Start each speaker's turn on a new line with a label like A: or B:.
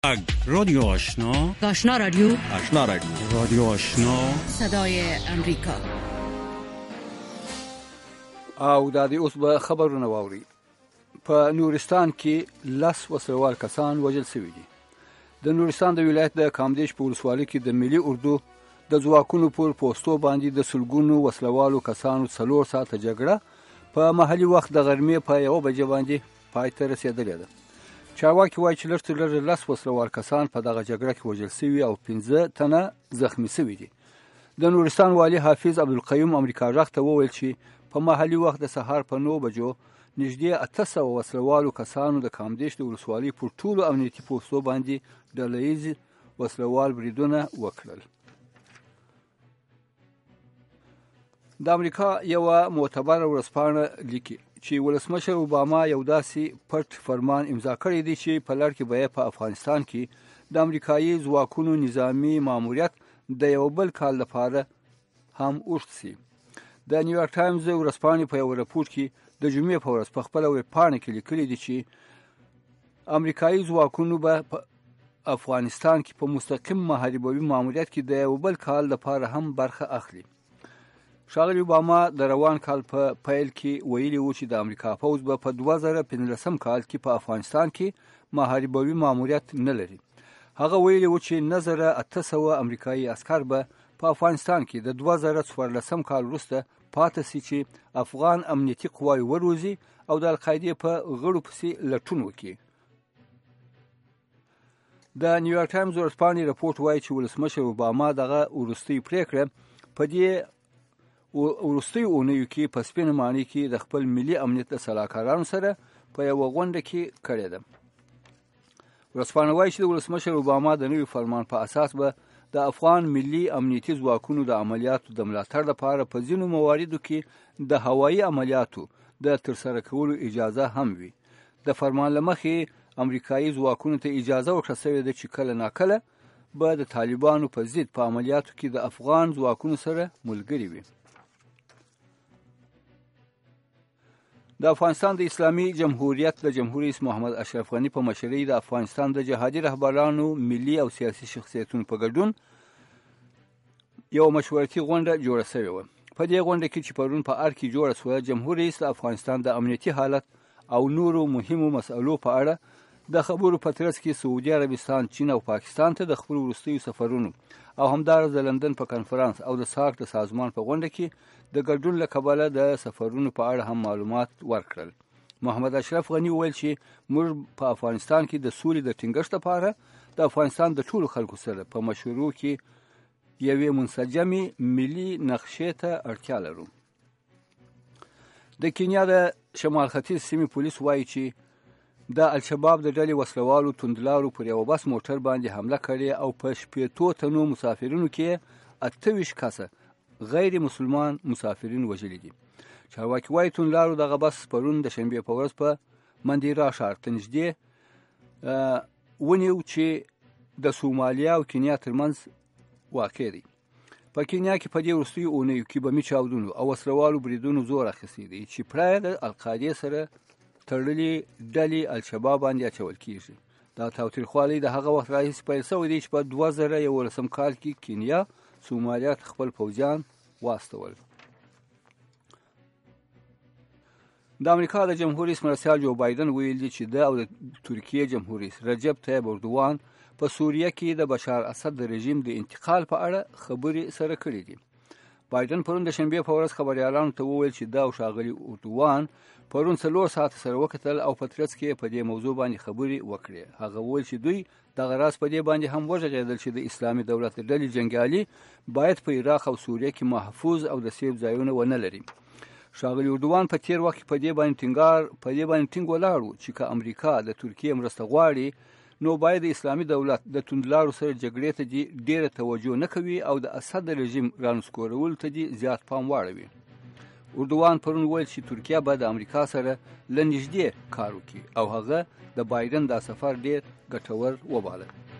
A: رادیو آشنا،
B: آشنا رادیو،
C: آشنا رادیو،
A: رادیو آشنا،
B: صدای امریکا.
D: او د دې اوس به خبرونه واوري. په نورستان کې 10 وسلوال کسان وژل شوي دي. د نورستان د ولایت د کامدیش په ولسوالۍ کې د ملي اردو د ځواکونو پر پوستو باندې د سلګونو وسلوالو کسانو 4 ساعته جګړه په محلي وخت د غرمې په 1 بجې باندې پای ته رسېدلې ده. چارواکي وایي چې لږ تر لږه 10 وسلوال کسان په دغه جګړه کې وژل شوي او 15 تنه زخمي شوي دي. د نورستان والي حافظ عبدالقیوم امریکا غږ ته وویل چې په محلي وخت د سهار په 9 بجو نږدې 800 وسلوالو کسانو د کامدیش د ولسوالۍ پر ټولو امنیتي پوستو باندې ډله ییز وسلوال بریدونه وکړل. د امریکا یو معتبر ورځپاڼه لیکي چې ولسمشر اوباما یو داسې پټ فرمان امضا کړی دی چې په لړ کې به په افغانستان کې د امریکایي ځواکونو نظامی ماموریت د یو بل کال لپاره هم اوږد شي. د نیویارک ټایمز ورځپاڼې په یو راپور کې د جمعې په ورځ په خپله ویبپاڼه کې لیکلي دي چې امریکایي ځواکونو به په افغانستان کې په مستقیم محاربوي ماموریت کې د یو بل کال لپاره هم برخه اخلي. ښاغلي اوباما د روان کال په پیل کې ویلي و چې د امریکا پوځ به په 2015 کال کې په افغانستان کې محاربوي ماموریت نه لري. هغه ویلي و چې نظره 800 امریکایي عسکر به په افغانستان کې د 2014 کال وروسته پاتې شي چې افغان امنیتي قواوې وروزي او د القاعدې په غړو پسې لټون وکړي. د نیویارک ټایمز ورځپاڼې راپورټ وایي چې ولسمشر اوباما دغه وروستۍ پریکړه په دې وروستیو اونیو کې په سپینه ماڼۍ کې د خپل ملي امنیت د سلاکارانو سره په یوه غونډه کې کړې ده. ورځپاڼه وایي چې د ولسمشر اوباما د نوي فرمان په اساس به د افغان ملي امنیتي ځواکونو د عملیاتو د ملاتړ لپاره په ځینو مواردو کې د هوایي عملیاتو د ترسره کولو اجازه هم وي. د فرمان له مخې امریکایي ځواکونو ته اجازه ورکړل شوې ده چې کله ناکله به د طالبانو په ضد په عملیاتو کې د افغان ځواکونو سره ملګري وي. د افغانستان د اسلامي جمهوریت د جمهور رئیس محمد اشرف غني په مشرۍ د افغانستان د جهادي رهبرانو ملي او سیاسي شخصیتونو په ګډون یو مشورتي غونډه جوړه شوې وه. په دې غونډه کې چې پرون په ار کې جوړه شوه، جمهور رئیس د افغانستان د امنیتي حالت او نورو مهمو مسألو په اړه د خبرو په ترڅ کې سعودي عربستان، چین او پاکستان ته د خپل وروستیو سفرونو او همدارس د لندن په کنفرانس او د ساک د سازمان په غونډه کې د ګډون له کبله د سفرونو په اړه هم معلومات ورکړل. محمد اشرف غني وویل چې موږ په افغانستان کې د سولې د ټینګښت لپاره د افغانستان د ټولو خلکو سره په مشورو کې یوې منسجمې ملي نقشې ته اړتیا لرو. د کینیا د شمال ختیځ سیمې پولیس وایي چې د الشباب د ډلې وسلوالو توندلارو پر یو بس موټر باندې حمله کړې او په 80 تنو مسافرینو کې 28 کسه غیر مسلمان مسافرین وژلي دي. چارواکي وایي توندلارو دغه بس پرون د شنبې په ورځ په مندیرا ښار ته نږدې ونیو چې د سومالیا او کینیا ترمنځ واقع دی. په کینیا کې په دې وروستیو اونیو کې بمي چاودنو او وسلوالو بریدونو زور اخیستی دی چې پرای د القاعدې سره تړلې ډلې الشباب باندې اچول کیږي. دا تاوتریخوالی د هغه وخت راهیسې پیل شوی دی چې په 2011 کال کې کینیا سومالیا ته خپل پوځیان واستول. د امریکا د جمهور رئیس مرستیال جو بایدن ویل دی چې د او د ترکیې جمهور رئیس رجب طیب اردوان په سوریه کې د بشار اسد د رژیم د انتقال په اړه خبرې سره کړې دي. بایدن پرون د شنبې په ورځ خبريالانو ته وویل چې دا او ښاغلي اردوان پرون 4 ساعت سره وکتل او په ترڅ کې په دې موضوع باندې خبرې وکړې. هغه وویل چې دوی دغه راز په دې باندې هم وژغېدل چې د اسلامي دولت ډلې جنګیالي باید په عراق او سوریه کې محفوظ او د سیف ځایونه ونه لري. ښاغلي اردوان په تیر وخت په دې باندې ټینګ ولاړ و چې که امریکا د ترکیې مرسته غواړي نو باید د اسلامي دولت د توندلارو سره جګړې ته ډیره توجه نه کوي او د اسد رژیم رانسکورولو ته زیات پام واړوي. اردوان پرون ویل چې ترکیه به د امریکا سره له نږدې کار وکړي او هغه د بایدن دا سفر ډیر ګټور وباله.